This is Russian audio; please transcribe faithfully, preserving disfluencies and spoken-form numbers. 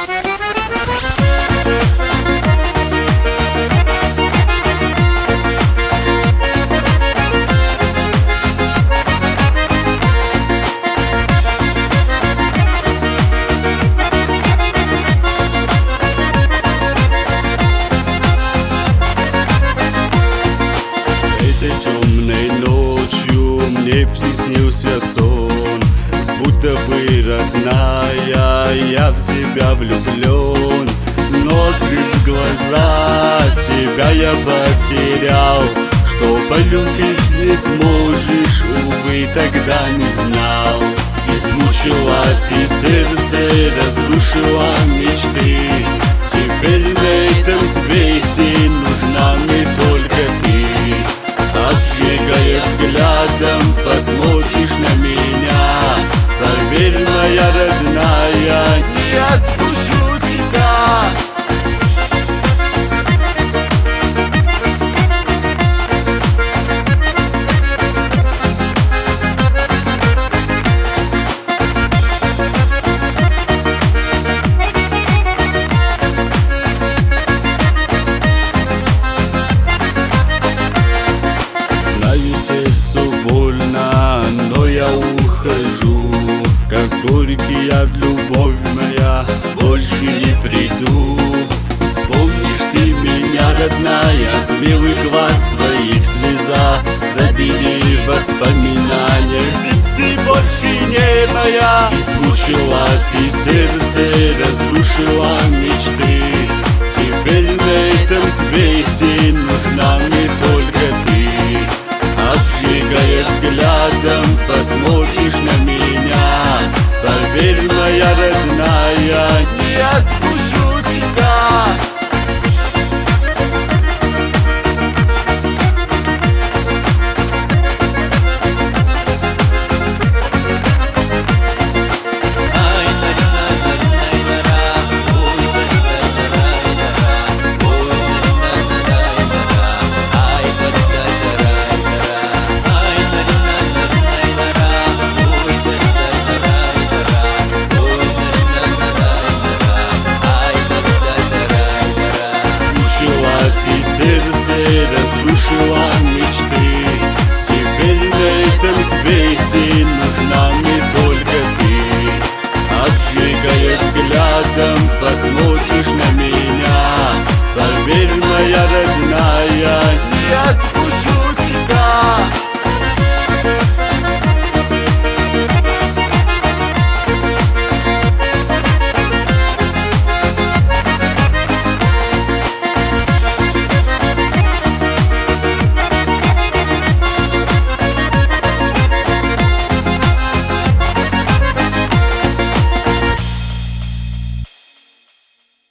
Мне приснился сон, будто бы родная, я в тебя влюблен. Но открыв глаза, тебя я потерял. Что полюбить не сможешь, увы, тогда не знал. Измучила ты сердце, разрушила мечты. Теперь на этом свете нужна мне только ты. Обжигая взглядом, посмотришь на меня. Поверь, моя родная, не отпущу тебя. Но я ухожу, как горький яд, любовь моя, больше не приду. Вспомнишь ты меня, родная, смелый глаз твоих слеза. Забери воспоминания, ведь ты больше не моя. Измучила ты сердце, разрушила мечты. Теперь на этом свете нужна мне только ты. Обжигая взглядом, посмотришь на меня. Поверь, моя родная, не отпущу тебя. Сердце разрушила мечты. Теперь на этом свете нужна мне только ты. Обжигая взглядом, посмотришь на меня. Поверь, моя родная, не отпущу тебя.